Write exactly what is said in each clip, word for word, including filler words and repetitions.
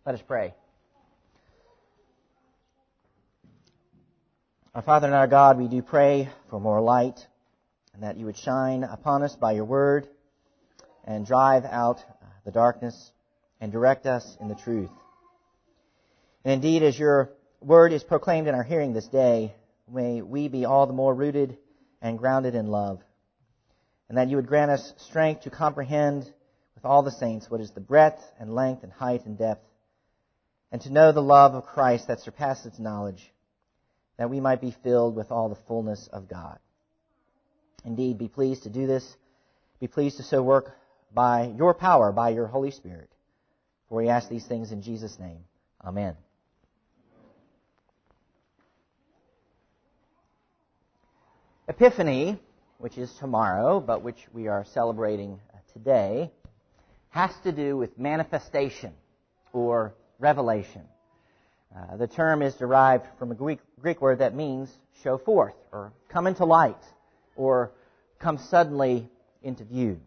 Let us pray. Our Father and our God, we do pray for more light, and that you would shine upon us by your word and drive out the darkness and direct us in the truth. And indeed, as your word is proclaimed in our hearing this day, may we be all the more rooted and grounded in love, and that you would grant us strength to comprehend with all the saints what is the breadth and length and height and depth, and to know the love of Christ that surpasses knowledge, that we might be filled with all the fullness of God. Indeed, be pleased to do this. Be pleased to so work by your power, by your Holy Spirit. For we ask these things in Jesus' name. Amen. Epiphany, which is tomorrow, but which we are celebrating today, has to do with manifestation or revelation. Uh, the term is derived from a Greek, Greek word that means show forth, or come into light, or come suddenly into view.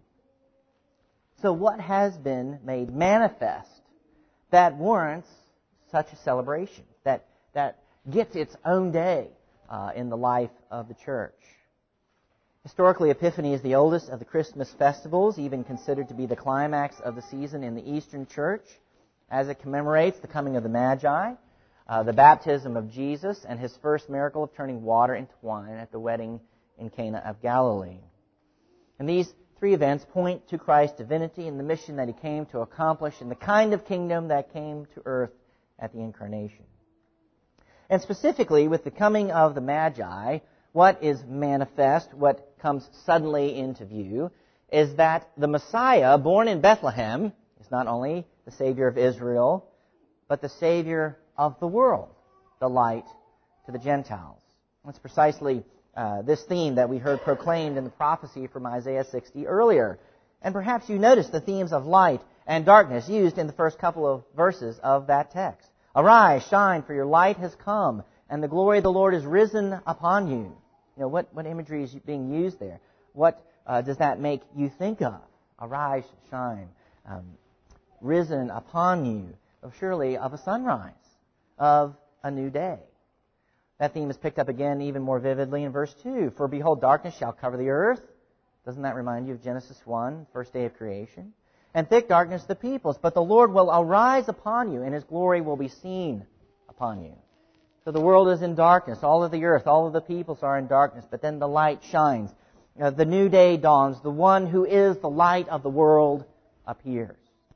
So what has been made manifest that warrants such a celebration, that, that gets its own day uh, in the life of the church? Historically, Epiphany is the oldest of the Christmas festivals, even considered to be the climax of the season in the Eastern Church, as it commemorates the coming of the Magi, uh, the baptism of Jesus, and his first miracle of turning water into wine at the wedding in Cana of Galilee. And these three events point to Christ's divinity and the mission that he came to accomplish and the kind of kingdom that came to earth at the Incarnation. And specifically, with the coming of the Magi, what is manifest, what comes suddenly into view, is that the Messiah, born in Bethlehem, is not only the Savior of Israel, but the Savior of the world, the light to the Gentiles. That's precisely uh, this theme that we heard proclaimed in the prophecy from Isaiah sixty earlier. And perhaps you noticed the themes of light and darkness used in the first couple of verses of that text. Arise, shine, for your light has come, and the glory of the Lord is risen upon you. You know, what, what imagery is being used there? What uh, does that make you think of? Arise, shine, um, risen upon you, of surely of a sunrise, of a new day. That theme is picked up again even more vividly in verse two. For behold, darkness shall cover the earth. Doesn't that remind you of Genesis one, first day of creation? And thick darkness the peoples. But the Lord will arise upon you, and his glory will be seen upon you. So the world is in darkness. All of the earth, all of the peoples are in darkness. But then the light shines. Uh, the new day dawns. The one who is the light of the world appears.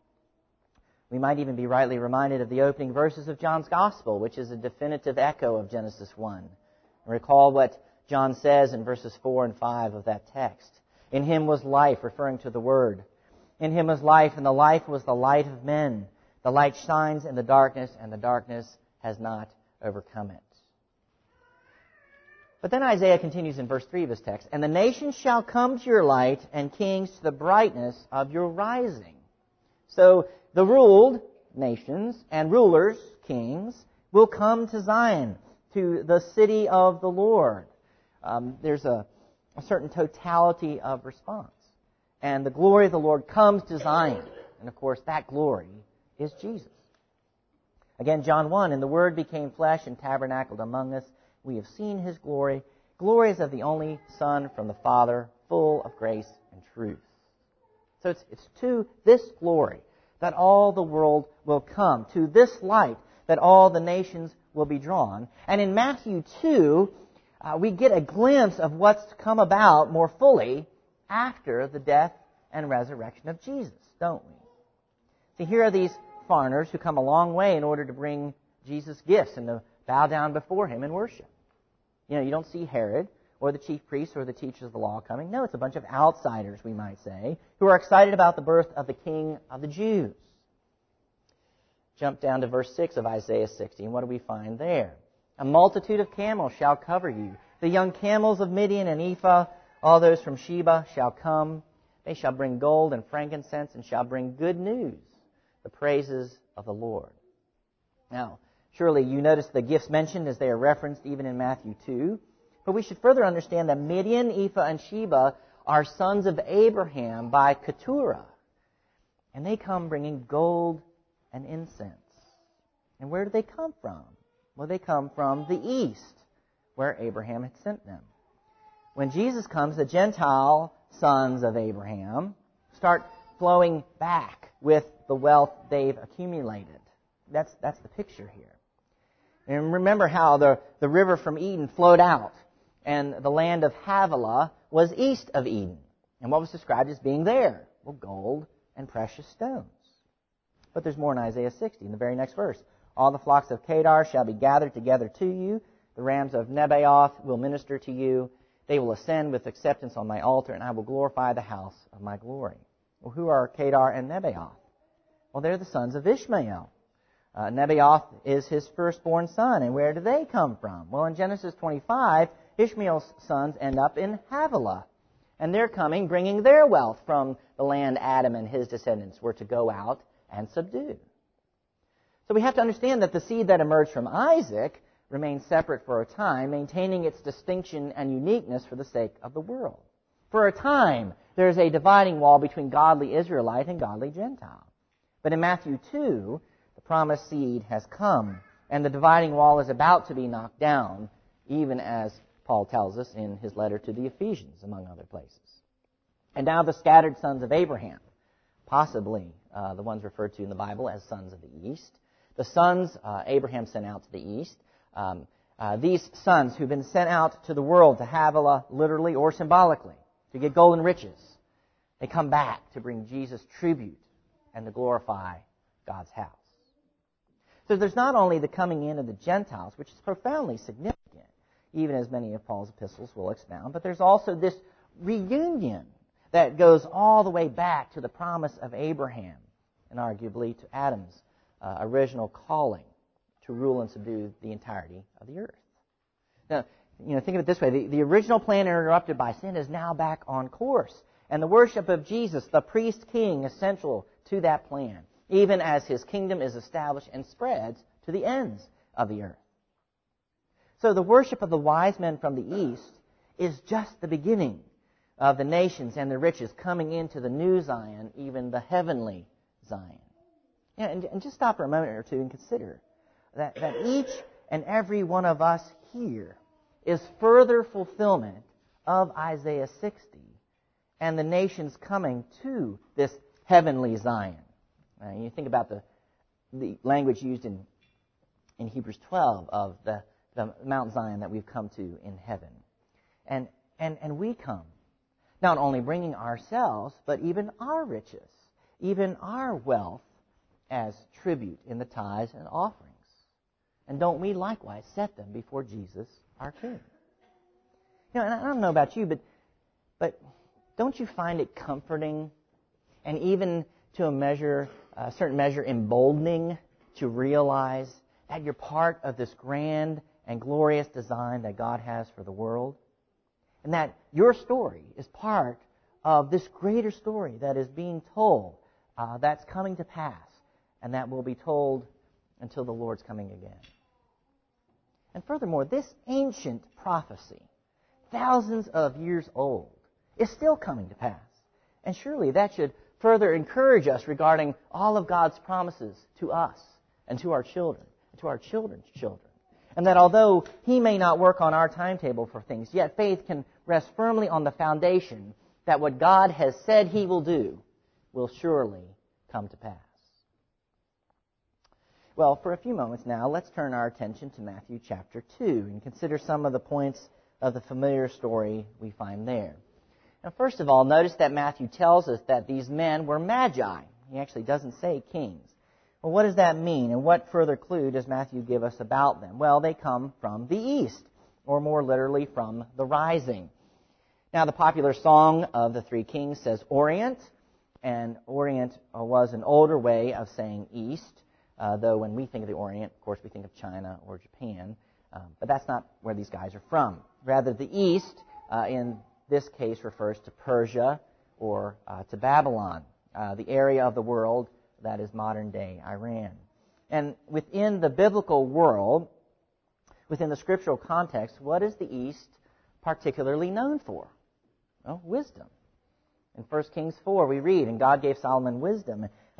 We might even be rightly reminded of the opening verses of John's Gospel, which is a definitive echo of Genesis one. Recall what John says in verses four and five of that text. In him was life, referring to the Word. In him was life, and the life was the light of men. The light shines in the darkness, and the darkness has not overcome it. But then Isaiah continues in verse three of his text. And the nations shall come to your light, and kings to the brightness of your rising. So the ruled nations and rulers, kings, will come to Zion, to the city of the Lord. Um, there's a, a certain totality of response. And the glory of the Lord comes to Zion. And of course, that glory is Jesus. Again, John one, and the Word became flesh and tabernacled among us. We have seen his glory. Glory is of the only Son from the Father, full of grace and truth. So it's, it's to this glory that all the world will come, to this light that all the nations will be drawn. And in Matthew two, uh, we get a glimpse of what's to come about more fully after the death and resurrection of Jesus, don't we? See, here are these foreigners who come a long way in order to bring Jesus gifts and to bow down before him and worship. You know, you don't see Herod or the chief priests or the teachers of the law coming. No, it's a bunch of outsiders, we might say, who are excited about the birth of the King of the Jews. Jump down to verse six of Isaiah sixty, and what do we find there? A multitude of camels shall cover you. The young camels of Midian and Ephah, all those from Sheba shall come. They shall bring gold and frankincense and shall bring good news, the praises of the Lord. Now, surely you notice the gifts mentioned as they are referenced even in Matthew two. But we should further understand that Midian, Ephah, and Sheba are sons of Abraham by Keturah. And they come bringing gold and incense. And where do they come from? Well, they come from the east, where Abraham had sent them. When Jesus comes, the Gentile sons of Abraham start flowing back with the wealth they've accumulated. That's, that's the picture here. And remember how the, the river from Eden flowed out, and the land of Havilah was east of Eden. And what was described as being there? Well, gold and precious stones. But there's more in Isaiah sixty, in the very next verse. All the flocks of Kedar shall be gathered together to you. The rams of Nebaioth will minister to you. They will ascend with acceptance on my altar, and I will glorify the house of my glory. Well, who are Kedar and Nebaioth? Well, they're the sons of Ishmael. Uh, Nebaioth is his firstborn son, and where do they come from? Well, in Genesis twenty-five, Ishmael's sons end up in Havilah, and they're coming, bringing their wealth from the land Adam and his descendants were to go out and subdue. So we have to understand that the seed that emerged from Isaac remained separate for a time, maintaining its distinction and uniqueness for the sake of the world. For a time, there is a dividing wall between godly Israelite and godly Gentile. But in Matthew two, the promised seed has come, and the dividing wall is about to be knocked down, even as Paul tells us in his letter to the Ephesians, among other places. And now the scattered sons of Abraham, possibly uh, the ones referred to in the Bible as sons of the East. The sons uh, Abraham sent out to the East. Um, uh, these sons who've been sent out to the world, to Havilah, literally or symbolically, to get gold and riches, they come back to bring Jesus tribute and to glorify God's house. So there's not only the coming in of the Gentiles, which is profoundly significant, even as many of Paul's epistles will expound, but there's also this reunion that goes all the way back to the promise of Abraham and arguably to Adam's uh, original calling to rule and subdue the entirety of the earth. Now, you know, think of it this way. The, the original plan interrupted by sin is now back on course. And the worship of Jesus, the priest-king, is central to that plan, even as his kingdom is established and spreads to the ends of the earth. So the worship of the wise men from the east is just the beginning of the nations and the riches coming into the new Zion, even the heavenly Zion. Yeah, and, and just stop for a moment or two and consider that, that each and every one of us here is further fulfillment of Isaiah sixty and the nations coming to this heavenly Zion. Uh, you think about the, the language used in, in Hebrews twelve of the, the Mount Zion that we've come to in heaven. And, and, and we come not only bringing ourselves, but even our riches, even our wealth as tribute in the tithes and offerings. And don't we likewise set them before Jesus, our King? You know, and I don't know about you, but but don't you find it comforting and even to a measure, a certain measure, emboldening to realize that you're part of this grand and glorious design that God has for the world? And that your story is part of this greater story that is being told, uh, that's coming to pass, and that will be told until the Lord's coming again. And furthermore, this ancient prophecy, thousands of years old, is still coming to pass. And surely that should further encourage us regarding all of God's promises to us and to our children and to our children's children. And that although He may not work on our timetable for things, yet faith can rest firmly on the foundation that what God has said He will do will surely come to pass. Well, for a few moments now, let's turn our attention to Matthew chapter two and consider some of the points of the familiar story we find there. Now, first of all, notice that Matthew tells us that these men were magi. He actually doesn't say kings. Well, what does that mean, and what further clue does Matthew give us about them? Well, they come from the east, or more literally, from the rising. Now, the popular song of the Three Kings says Orient, and Orient was an older way of saying east, uh, though when we think of the Orient, of course, we think of China or Japan, um, but that's not where these guys are from. Rather, the east, uh, in this case, refers to Persia or uh, to Babylon, uh, the area of the world that is modern-day Iran. And within the biblical world, within the scriptural context, what is the East particularly known for? Well, wisdom. In First Kings four, we read, and God gave Solomon wisdom,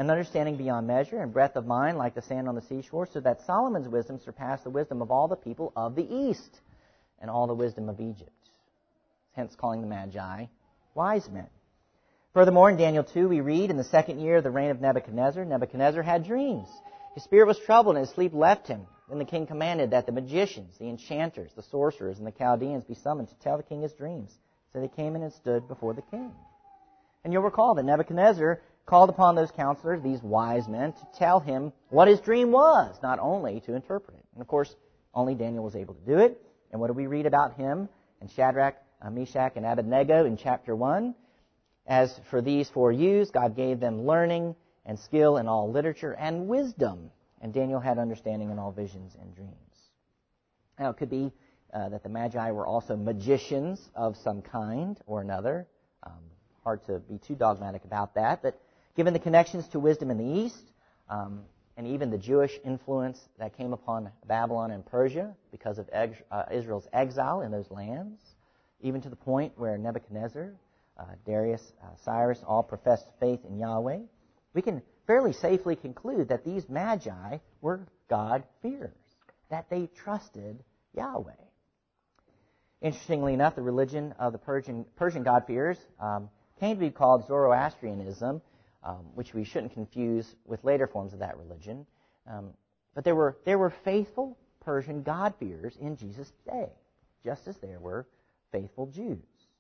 and understanding beyond measure, and breadth of mind like the sand on the seashore, so that Solomon's wisdom surpassed the wisdom of all the people of the East, and all the wisdom of Egypt. Hence calling the Magi wise men. Furthermore, in Daniel two, we read, in the second year of the reign of Nebuchadnezzar, Nebuchadnezzar had dreams. His spirit was troubled, and his sleep left him. Then the king commanded that the magicians, the enchanters, the sorcerers, and the Chaldeans be summoned to tell the king his dreams. So they came in and stood before the king. And you'll recall that Nebuchadnezzar called upon those counselors, these wise men, to tell him what his dream was, not only to interpret it. And of course, only Daniel was able to do it. And what do we read about him in Shadrach, uh, Meshach, and Abednego in chapter one? As for these four youths, God gave them learning and skill in all literature and wisdom. And Daniel had understanding in all visions and dreams. Now, it could be uh, that the Magi were also magicians of some kind or another. Um, hard to be too dogmatic about that. But given the connections to wisdom in the East, um, and even the Jewish influence that came upon Babylon and Persia because of ex- uh, Israel's exile in those lands, even to the point where Nebuchadnezzar, uh, Darius, uh, Cyrus all professed faith in Yahweh, we can fairly safely conclude that these Magi were God-fearers, that they trusted Yahweh. Interestingly enough, the religion of the Persian, Persian God-fearers um, came to be called Zoroastrianism, um, which we shouldn't confuse with later forms of that religion. Um, but there were, there were faithful Persian God-fearers in Jesus' day, just as there were faithful Jews.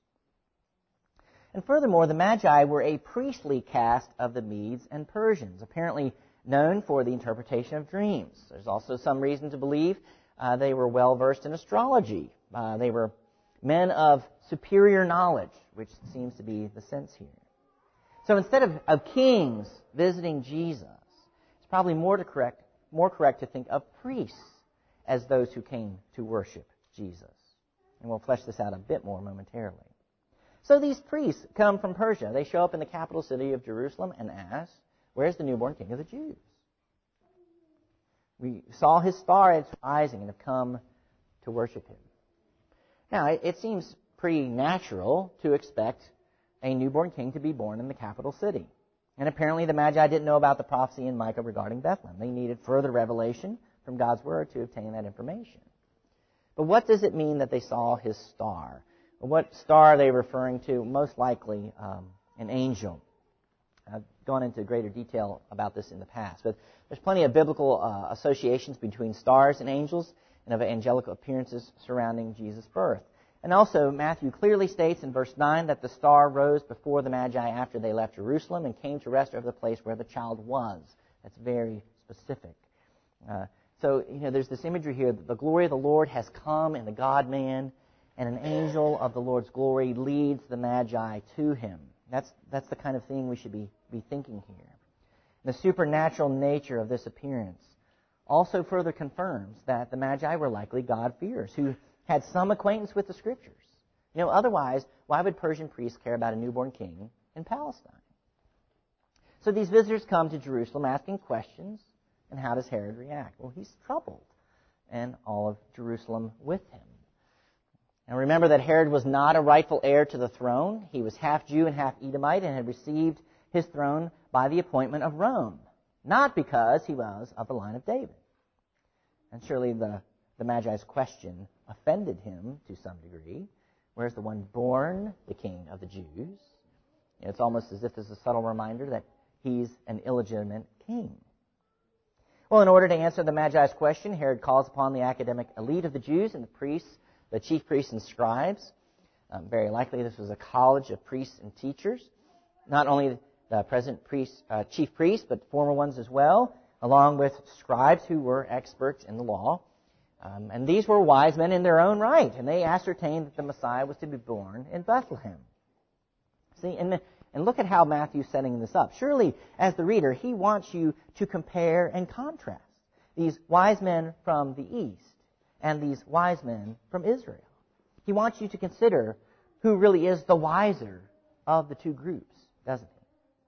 And furthermore, the Magi were a priestly caste of the Medes and Persians, apparently known for the interpretation of dreams. There's also some reason to believe uh, they were well-versed in astrology. Uh, they were men of superior knowledge, which seems to be the sense here. So instead of, of kings visiting Jesus, it's probably more, to correct, more correct to think of priests as those who came to worship Jesus. And we'll flesh this out a bit more momentarily. So these priests come from Persia. They show up in the capital city of Jerusalem and ask, where's the newborn king of the Jews? We saw his star at its rising and have come to worship him. Now, it seems pretty natural to expect a newborn king to be born in the capital city. And apparently the Magi didn't know about the prophecy in Micah regarding Bethlehem. They needed further revelation from God's word to obtain that information. But what does it mean that they saw his star? What star are they referring to? Most likely um, an angel. I've gone into greater detail about this in the past. But there's plenty of biblical uh, associations between stars and angels and of angelic appearances surrounding Jesus' birth. And also, Matthew clearly states in verse nine that the star rose before the Magi after they left Jerusalem and came to rest over the place where the child was. That's very specific. Uh, so, you know, there's this imagery here that the glory of the Lord has come in the God-man, and an angel of the Lord's glory leads the Magi to him. That's, that's the kind of thing we should be, be thinking here. The supernatural nature of this appearance also further confirms that the Magi were likely God-fearers who had some acquaintance with the Scriptures. You know, otherwise, why would Persian priests care about a newborn king in Palestine? So these visitors come to Jerusalem asking questions, and how does Herod react? Well, he's troubled, and all of Jerusalem with him. Now remember that Herod was not a rightful heir to the throne. He was half Jew and half Edomite and had received his throne by the appointment of Rome, not because he was of the line of David. And surely the, the Magi's question offended him to some degree. Where's the one born the king of the Jews? It's almost as if there's a subtle reminder that he's an illegitimate king. Well, in order to answer the Magi's question, Herod calls upon the academic elite of the Jews and the priests, the chief priests and scribes. Um, very likely this was a college of priests and teachers. Not only the present priest, uh, chief priests, but former ones as well, along with scribes who were experts in the law. Um, and these were wise men in their own right, and they ascertained that the Messiah was to be born in Bethlehem. See, and, and look at how Matthew's setting this up. Surely, as the reader, he wants you to compare and contrast these wise men from the East and these wise men from Israel. He wants you to consider who really is the wiser of the two groups, doesn't he?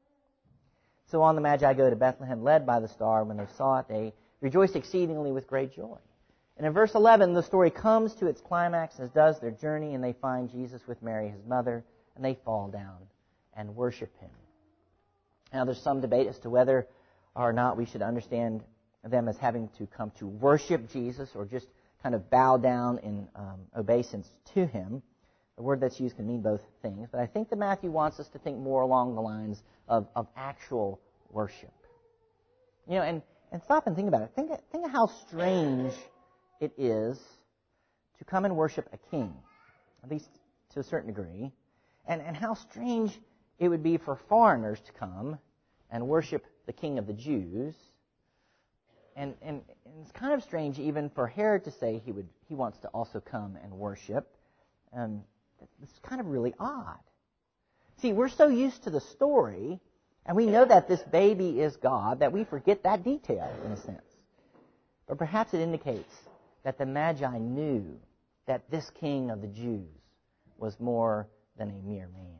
So on the Magi go to Bethlehem, led by the star. When they saw it, they rejoiced exceedingly with great joy. And in verse eleven, the story comes to its climax, as does their journey, and they find Jesus with Mary, his mother, and they fall down and worship him. Now, there's some debate as to whether or not we should understand them as having to come to worship Jesus or just kind of bow down in um, obeisance to him. The word that's used can mean both things, but I think that Matthew wants us to think more along the lines of, of actual worship. You know, and, and stop and think about it. Think, think of how strange it is to come and worship a king, at least to a certain degree, and, and how strange it would be for foreigners to come and worship the King of the Jews. And, and, and it's kind of strange even for Herod to say he would he wants to also come and worship. Um, it's kind of really odd. See, we're so used to the story, and we know that this baby is God, that we forget that detail in a sense. But perhaps it indicates that the Magi knew that this King of the Jews was more than a mere man.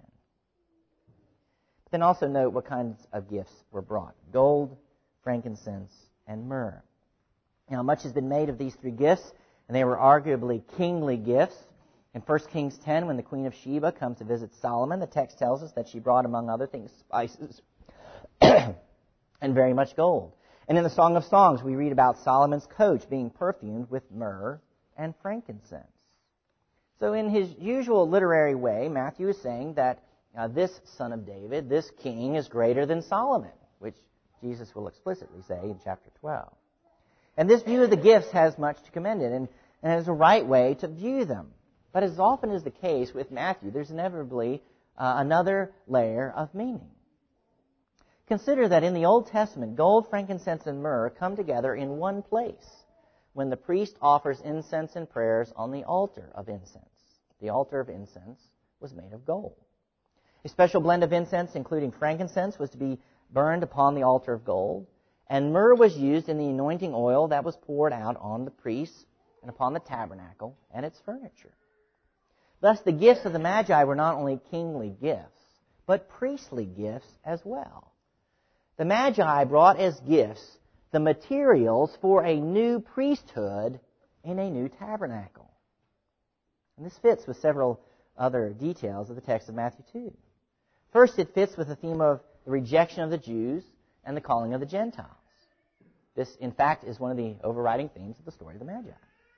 But then also note what kinds of gifts were brought: gold, frankincense, and myrrh. Now, much has been made of these three gifts, and they were arguably kingly gifts. In First Kings ten, when the Queen of Sheba comes to visit Solomon, the text tells us that she brought, among other things, spices and very much gold. And in the Song of Songs, we read about Solomon's coach being perfumed with myrrh and frankincense. So in his usual literary way, Matthew is saying that uh, this son of David, this king, is greater than Solomon, which Jesus will explicitly say in chapter twelve. And this view of the gifts has much to commend it, and, and is a right way to view them. But as often is the case with Matthew, there's inevitably uh, another layer of meaning. Consider that in the Old Testament, gold, frankincense, and myrrh come together in one place when the priest offers incense and prayers on the altar of incense. The altar of incense was made of gold. A special blend of incense, including frankincense, was to be burned upon the altar of gold, and myrrh was used in the anointing oil that was poured out on the priests and upon the tabernacle and its furniture. Thus, the gifts of the Magi were not only kingly gifts, but priestly gifts as well. The Magi brought as gifts the materials for a new priesthood in a new tabernacle. And this fits with several other details of the text of Matthew two. First, it fits with the theme of the rejection of the Jews and the calling of the Gentiles. This, in fact, is one of the overriding themes of the story of the Magi.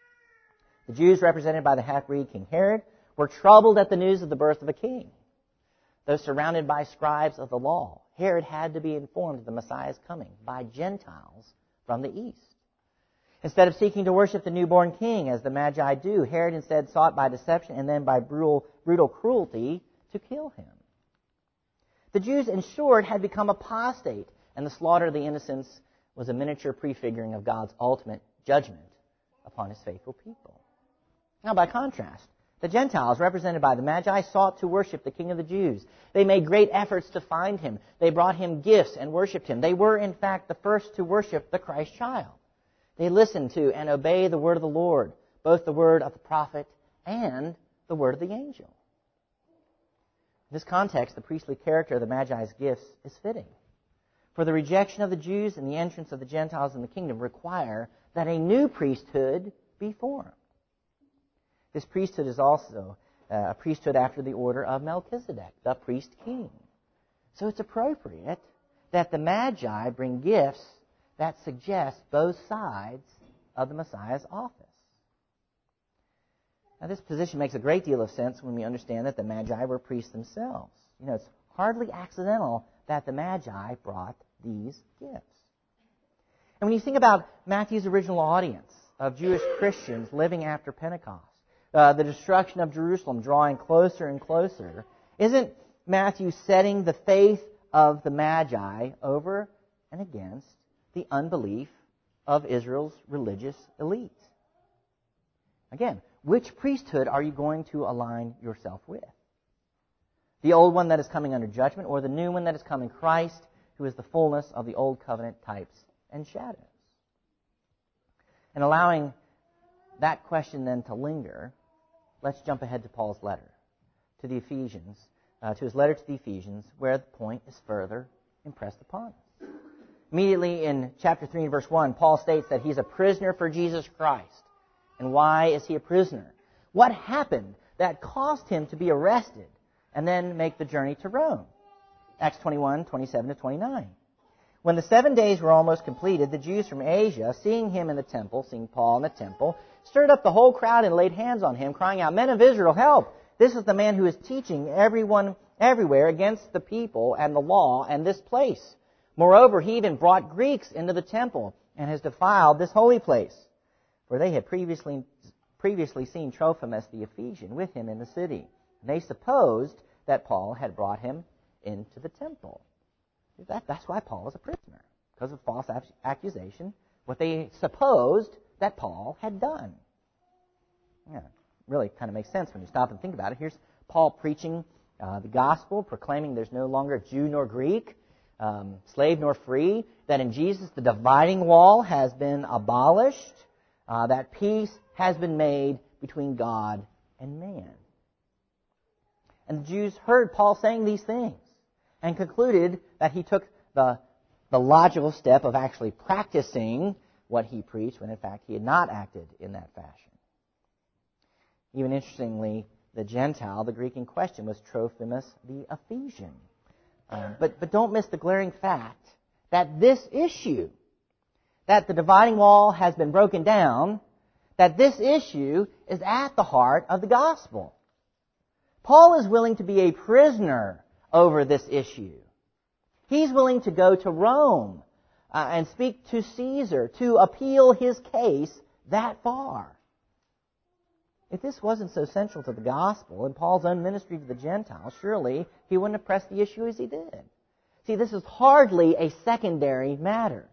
The Jews, represented by the half-breed King Herod, were troubled at the news of the birth of a king. Though surrounded by scribes of the law, Herod had to be informed of the Messiah's coming by Gentiles from the east. Instead of seeking to worship the newborn king, as the Magi do, Herod instead sought by deception and then by brutal, brutal cruelty to kill him. The Jews, in short, had become apostate, and the slaughter of the innocents was a miniature prefiguring of God's ultimate judgment upon his faithful people. Now, by contrast, the Gentiles, represented by the Magi, sought to worship the King of the Jews. They made great efforts to find him. They brought him gifts and worshipped him. They were, in fact, the first to worship the Christ child. They listened to and obeyed the word of the Lord, both the word of the prophet and the word of the angel. In this context, the priestly character of the Magi's gifts is fitting. For the rejection of the Jews and the entrance of the Gentiles in the kingdom require that a new priesthood be formed. This priesthood is also uh, a priesthood after the order of Melchizedek, the priest-king. So it's appropriate that the Magi bring gifts that suggest both sides of the Messiah's office. Now, this position makes a great deal of sense when we understand that the Magi were priests themselves. You know, it's hardly accidental that the Magi brought these gifts. And when you think about Matthew's original audience of Jewish Christians living after Pentecost, uh, the destruction of Jerusalem drawing closer and closer, isn't Matthew setting the faith of the Magi over and against the unbelief of Israel's religious elite? Again, which priesthood are you going to align yourself with? The old one that is coming under judgment, or the new one that is coming, Christ, who is the fullness of the old covenant types and shadows? And allowing that question then to linger, let's jump ahead to Paul's letter to the Ephesians, uh, to his letter to the Ephesians, where the point is further impressed upon us. Immediately in chapter three and verse one, Paul states that he's a prisoner for Jesus Christ. And why is he a prisoner? What happened that caused him to be arrested and then make the journey to Rome? Acts twenty-one, twenty-seven to twenty-nine. When the seven days were almost completed, the Jews from Asia, seeing him in the temple, seeing Paul in the temple, stirred up the whole crowd and laid hands on him, crying out, "Men of Israel, help! This is the man who is teaching everyone everywhere against the people and the law and this place. Moreover, he even brought Greeks into the temple and has defiled this holy place." For they had previously previously seen Trophimus the Ephesian with him in the city. And they supposed that Paul had brought him into the temple. That, that's why Paul was a prisoner, because of false accusation, what they supposed that Paul had done. Yeah, really kind of makes sense when you stop and think about it. Here's Paul preaching uh, the gospel, proclaiming there's no longer Jew nor Greek, um, slave nor free, that in Jesus the dividing wall has been abolished, uh, that peace has been made between God and man. And the Jews heard Paul saying these things and concluded that he took the, the logical step of actually practicing what he preached, when in fact he had not acted in that fashion. Even interestingly, the Gentile, the Greek in question, was Trophimus the Ephesian. Uh, but, but don't miss the glaring fact that this issue, that the dividing wall has been broken down, that this issue is at the heart of the gospel. Paul is willing to be a prisoner over this issue. He's willing to go to Rome uh, and speak to Caesar to appeal his case that far. If this wasn't so central to the gospel and Paul's own ministry to the Gentiles, surely he wouldn't have pressed the issue as he did. See, this is hardly a secondary matter.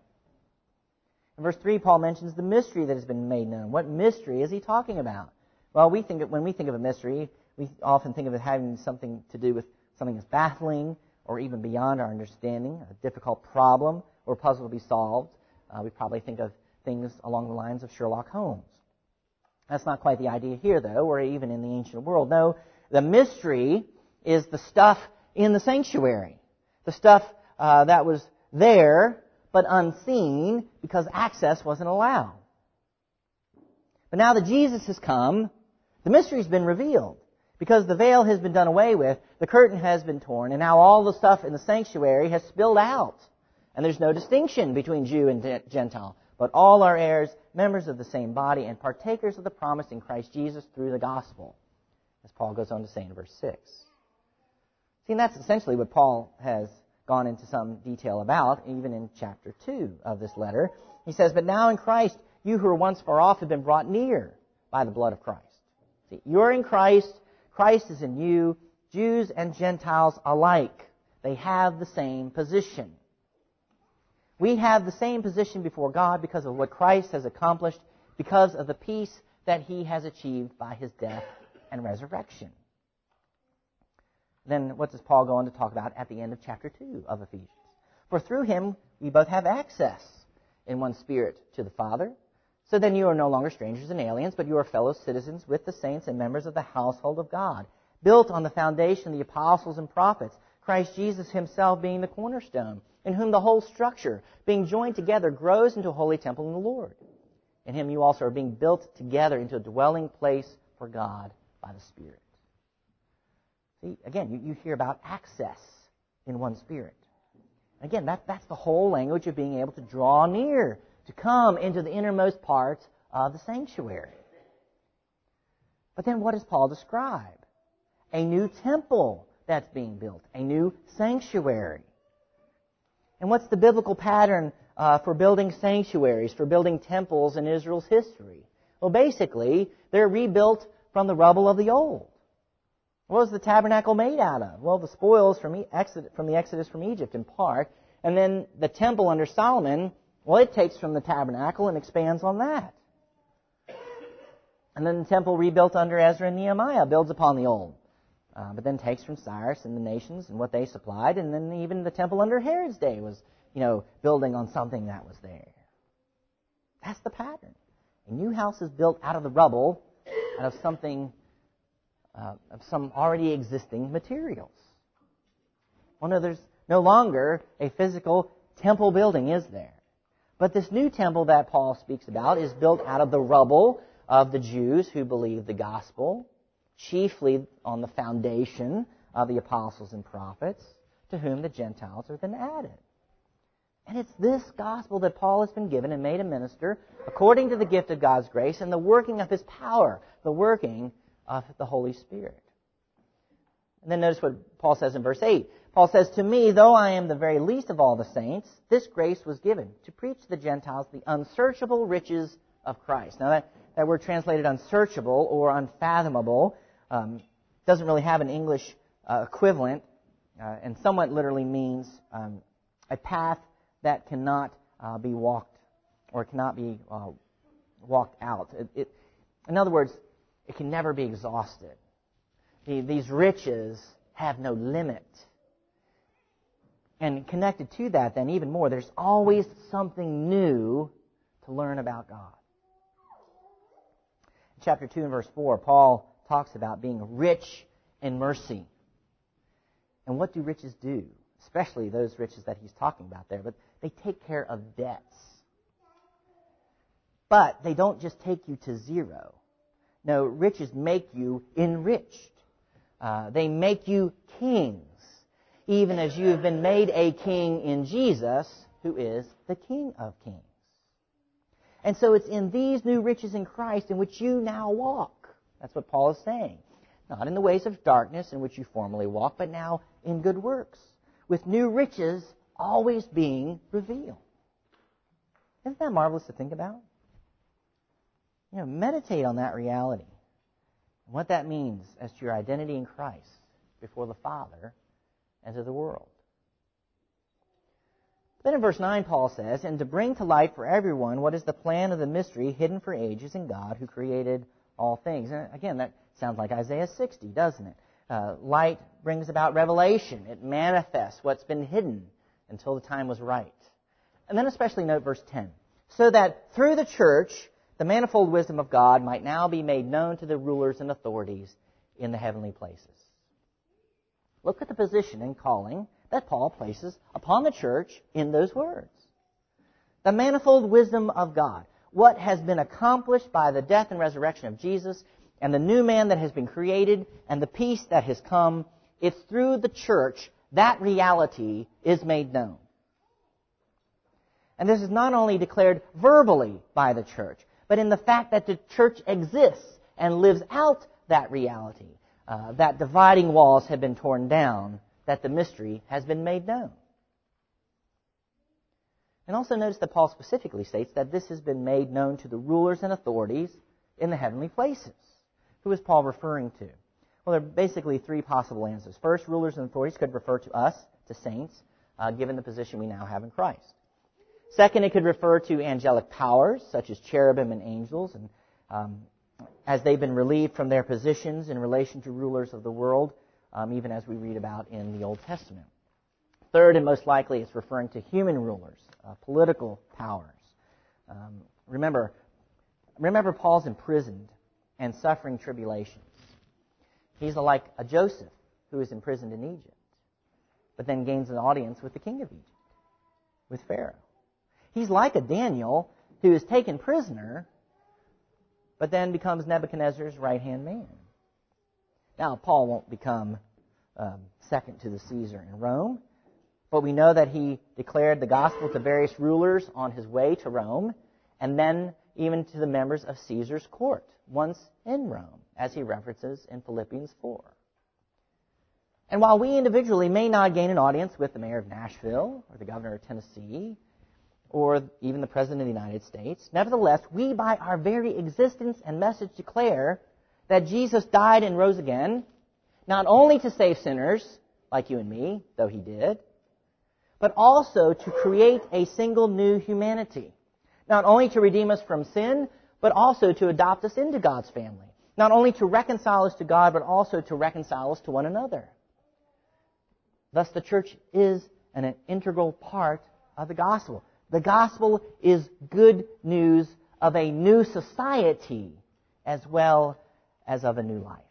In verse three, Paul mentions the mystery that has been made known. What mystery is he talking about? Well, we think of, when we think of a mystery, we often think of it having something to do with something that's baffling or even beyond our understanding, a difficult problem or puzzle to be solved. Uh, we probably think of things along the lines of Sherlock Holmes. That's not quite the idea here, though, or even in the ancient world. No, the mystery is the stuff in the sanctuary, the stuff uh, that was there but unseen because access wasn't allowed. But now that Jesus has come, the mystery's been revealed. Because the veil has been done away with, the curtain has been torn, and now all the stuff in the sanctuary has spilled out. And there's no distinction between Jew and Gentile, but all are heirs, members of the same body, and partakers of the promise in Christ Jesus through the gospel, as Paul goes on to say in verse six. See, and that's essentially what Paul has gone into some detail about, even in chapter two of this letter. He says, "But now in Christ, you who were once far off have been brought near by the blood of Christ." See, you're in Christ. Christ is in you, Jews and Gentiles alike. They have the same position. We have the same position before God because of what Christ has accomplished, because of the peace that He has achieved by His death and resurrection. Then what does Paul go on to talk about at the end of chapter two of Ephesians? "For through Him we both have access in one Spirit to the Father. So then you are no longer strangers and aliens, but you are fellow citizens with the saints and members of the household of God, built on the foundation of the apostles and prophets, Christ Jesus Himself being the cornerstone, in whom the whole structure, being joined together, grows into a holy temple in the Lord. In Him you also are being built together into a dwelling place for God by the Spirit." See, again, you, you hear about access in one Spirit. Again, that, that's the whole language of being able to draw near, to come into the innermost parts of the sanctuary. But then what does Paul describe? A new temple that's being built, a new sanctuary. And what's the biblical pattern uh, for building sanctuaries, for building temples in Israel's history? Well, basically, they're rebuilt from the rubble of the old. What was the tabernacle made out of? Well, the spoils from, e- Exod- from the Exodus from Egypt in part. And then the temple under Solomon, well, it takes from the tabernacle and expands on that. And then the temple rebuilt under Ezra and Nehemiah builds upon the old. Uh, but then takes from Cyrus and the nations and what they supplied. And then even the temple under Herod's day was, you know, building on something that was there. That's the pattern. A new house is built out of the rubble, out of something, uh, of some already existing materials. Well, no, there's no longer a physical temple building, is there? But this new temple that Paul speaks about is built out of the rubble of the Jews who believed the gospel, chiefly on the foundation of the apostles and prophets, to whom the Gentiles are then added. And it's this gospel that Paul has been given and made a minister according to the gift of God's grace and the working of His power, the working of the Holy Spirit. And then notice what Paul says in verse eight. Paul says, "To me, though I am the very least of all the saints, this grace was given to preach to the Gentiles the unsearchable riches of Christ." Now that, that word translated unsearchable or unfathomable um, doesn't really have an English uh, equivalent, uh, and somewhat literally means um, a path that cannot uh, be walked or cannot be uh, walked out. It, it, in other words, it can never be exhausted. The, these riches have no limit. And connected to that, then, even more, there's always something new to learn about God. In chapter two and verse four, Paul talks about being rich in mercy. And what do riches do? Especially those riches that he's talking about there. But they take care of debts. But they don't just take you to zero. No, riches make you enriched. Uh, they make you kings, even as you have been made a king in Jesus, who is the King of kings. And so it's in these new riches in Christ in which you now walk. That's what Paul is saying. Not in the ways of darkness in which you formerly walked, but now in good works, with new riches always being revealed. Isn't that marvelous to think about? You know, meditate on that reality and what that means as to your identity in Christ before the Father and to the world. Then in verse nine, Paul says, "And to bring to light for everyone what is the plan of the mystery hidden for ages in God who created all things." And again, that sounds like Isaiah sixty, doesn't it? Uh, light brings about revelation. It manifests what's been hidden until the time was right. And then especially note verse ten. "So that through the church the manifold wisdom of God might now be made known to the rulers and authorities in the heavenly places." Look at the position and calling that Paul places upon the church in those words. The manifold wisdom of God. What has been accomplished by the death and resurrection of Jesus and the new man that has been created and the peace that has come, it's through the church that reality is made known. And this is not only declared verbally by the church, but in the fact that the church exists and lives out that reality. Uh, that dividing walls have been torn down, that the mystery has been made known. And also notice that Paul specifically states that this has been made known to the rulers and authorities in the heavenly places. Who is Paul referring to? Well, there are basically three possible answers. First, rulers and authorities could refer to us, to saints, uh, given the position we now have in Christ. Second, it could refer to angelic powers, such as cherubim and angels, and um, as they've been relieved from their positions in relation to rulers of the world, um, even as we read about in the Old Testament. Third, and most likely, it's referring to human rulers, uh, political powers. Um, remember, remember, Paul's imprisoned and suffering tribulations. He's like a Joseph who is imprisoned in Egypt, but then gains an audience with the king of Egypt, with Pharaoh. He's like a Daniel who is taken prisoner, but then becomes Nebuchadnezzar's right-hand man. Now, Paul won't become um, second to the Caesar in Rome, but we know that he declared the gospel to various rulers on his way to Rome, and then even to the members of Caesar's court, once in Rome, as he references in Philippians four. And while we individually may not gain an audience with the mayor of Nashville, or the governor of Tennessee, or even the President of the United States, nevertheless, we by our very existence and message declare that Jesus died and rose again, not only to save sinners like you and me, though he did, but also to create a single new humanity. Not only to redeem us from sin, but also to adopt us into God's family. Not only to reconcile us to God, but also to reconcile us to one another. Thus, the church is an integral part of the gospel. The gospel is good news of a new society as well as of a new life.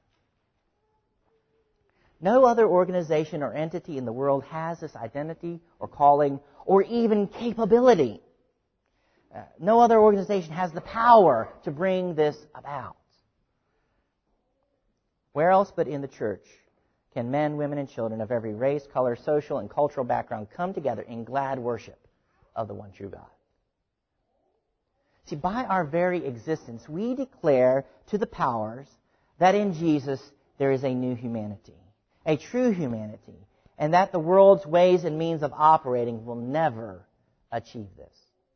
No other organization or entity in the world has this identity or calling or even capability. Uh, no other organization has the power to bring this about. Where else but in the church can men, women, and children of every race, color, social, and cultural background come together in glad worship of the one true God. See, by our very existence, we declare to the powers that in Jesus there is a new humanity, a true humanity, and that the world's ways and means of operating will never achieve this.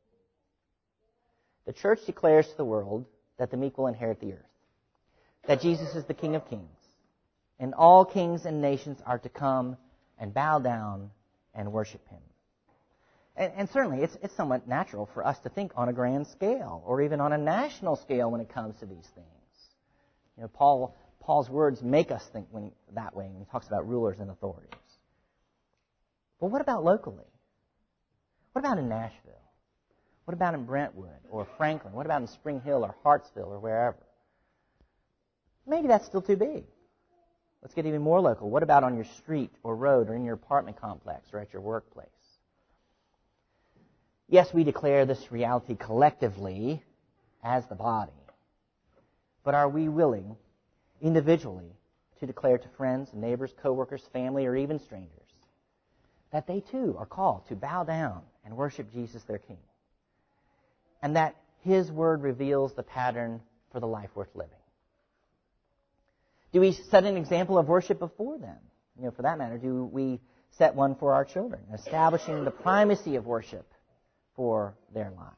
The church declares to the world that the meek will inherit the earth, that Jesus is the King of kings, and all kings and nations are to come and bow down and worship Him. And, and certainly, it's, it's somewhat natural for us to think on a grand scale, or even on a national scale when it comes to these things. You know, Paul, Paul's words make us think when, that way when he talks about rulers and authorities. But what about locally? What about in Nashville? What about in Brentwood or Franklin? What about in Spring Hill or Hartsville or wherever? Maybe that's still too big. Let's get even more local. What about on your street or road or in your apartment complex or at your workplace? Yes, we declare this reality collectively as the body. But are we willing, individually, to declare to friends, neighbors, coworkers, family, or even strangers that they too are called to bow down and worship Jesus their King? And that His Word reveals the pattern for the life worth living. Do we set an example of worship before them? You know, for that matter, do we set one for our children, establishing the primacy of worship for their lives?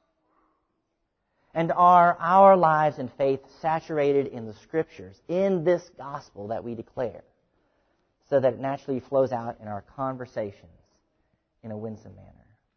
And are our lives and faith saturated in the Scriptures, in this gospel that we declare, so that it naturally flows out in our conversations in a winsome manner?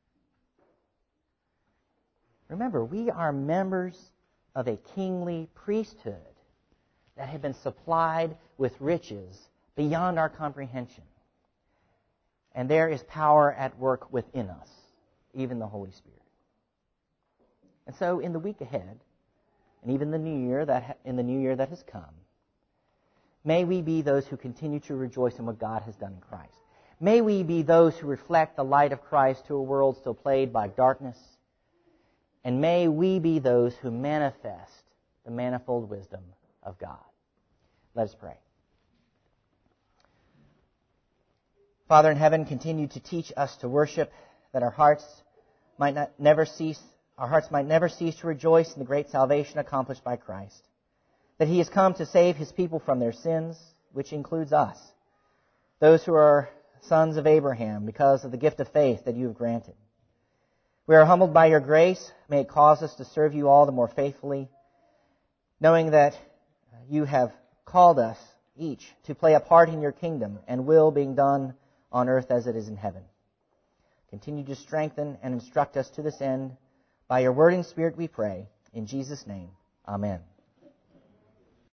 Remember, we are members of a kingly priesthood that have been supplied with riches beyond our comprehension. And there is power at work within us, even the Holy Spirit. And so in the week ahead, and even the new year that ha- in the new year that has come, may we be those who continue to rejoice in what God has done in Christ. May we be those who reflect the light of Christ to a world still plagued by darkness. And may we be those who manifest the manifold wisdom of God. Let us pray. Father in heaven, continue to teach us to worship, that our hearts might not never cease, our hearts might never cease to rejoice in the great salvation accomplished by Christ. That He has come to save His people from their sins, which includes us, those who are sons of Abraham, because of the gift of faith that You have granted. We are humbled by Your grace. May it cause us to serve You all the more faithfully, knowing that You have called us each to play a part in Your kingdom and will being done on earth as it is in heaven. Continue to strengthen and instruct us to this end. By Your word and Spirit we pray. In Jesus' name, amen.